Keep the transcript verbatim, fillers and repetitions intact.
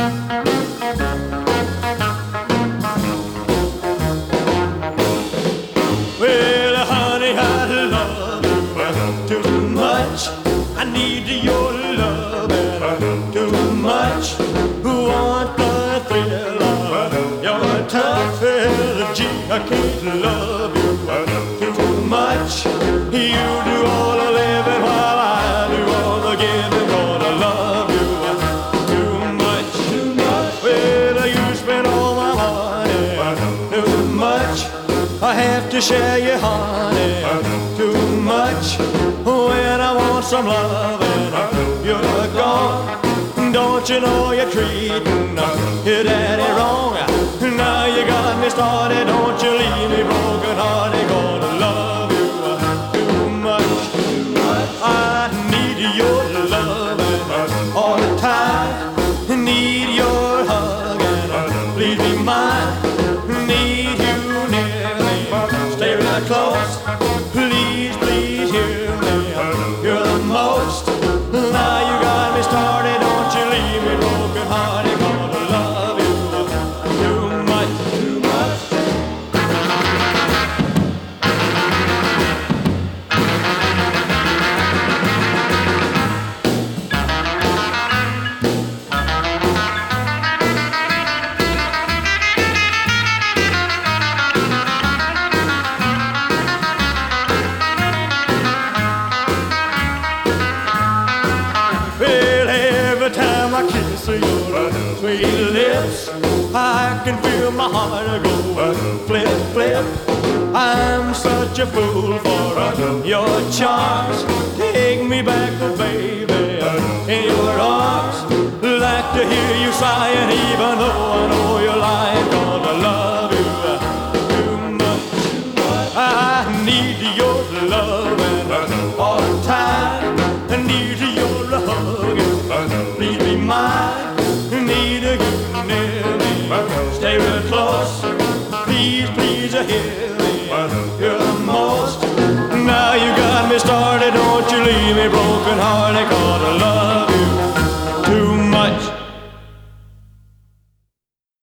Well, honey, I love you too much. I need your love too much. Want the thrill of your tough energy. I can't love you too much. You do all the living while I do all the giving. Gonna love you too much. Too much. Well, you spend all my money too much. I have to share you, honey, too much. When I want some loving, you're gone. Don't you know you're treating your daddy wrong? Now you got me started, don't you leave me broken hearted. Gonna love you too much. I need your loving all the time. Need your hugging, please be mine. Need you near me, stay real close. Please, please hear me, you're the most. Now you got me started, don't you leave me broken hearted. Gonna love you too much, too much. Well, every time I kiss your sweet lips, I can feel my heart go flip, flip. I'm such a fool for your charms. Take me back, oh baby, in your arms. Like to hear you sighing, even though I know you're lying. Gonna love you too much. I need your loving all the time. I need your hugging, please be mine. Need you near me, stay real close. Please, please hear me, you're the most. Now you got me started, don't you leave me broken hearted. Gonna love